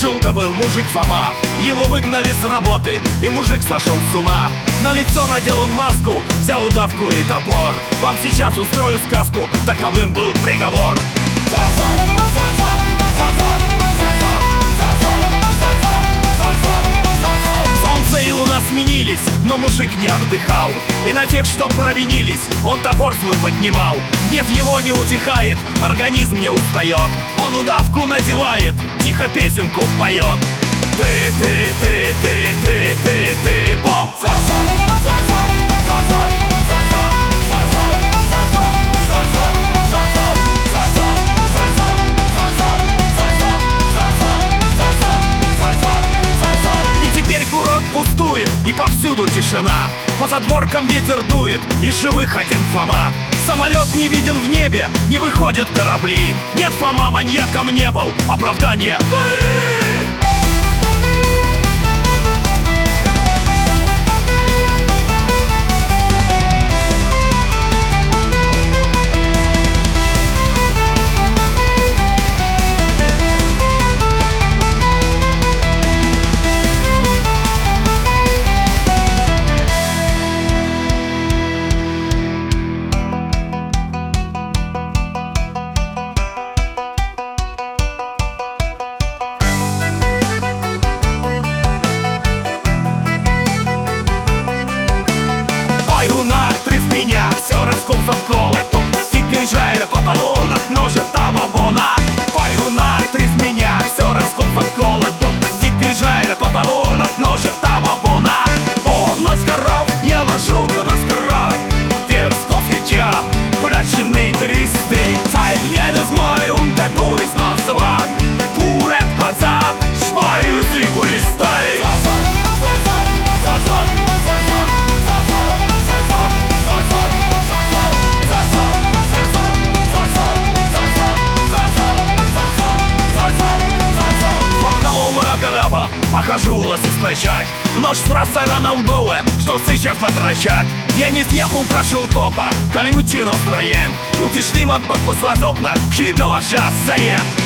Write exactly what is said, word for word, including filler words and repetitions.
Жил-то был мужик Фома, его выгнали с работы, и мужик сошел с ума. На лицо надел он маску, взял удавку и топор. Вам сейчас устрою сказку, таковым был приговор. Солнце и луна сменились, но мужик не отдыхал. И на тех, что провинились, он топор свой поднимал. Гнев его не утихает, организм не устает. Он удавку надевает, тихо песенку поет. Ты, ты, ты, ты, ты, ты, ты, бом! И теперь курорт пустует, и повсюду тишина. По задворкам ветер дует, и живых один Фома. Самолет не виден в небе, не выходят корабли. Нет, Фома маньяком не был, оправдание. Меня все расколся в колоту, и приезжая по баллонах, ножи там обона. Ой, луна, ты с меня все расколся в колоту, и приезжая по баллонах, ножи там обона. О, маскаров, я вожу на маскаров, Терсков я, праченный тристый. Цай не дозмой, он такой из носова, пурет хазап, шмаю зигу листай. Похожу лоси сплечать, нож с рассера на лбове, что сейчас потрачать. Я не съехал, прошел копа, калючи настроен. Ну ты шли от послазокна, хидного сейчас заем.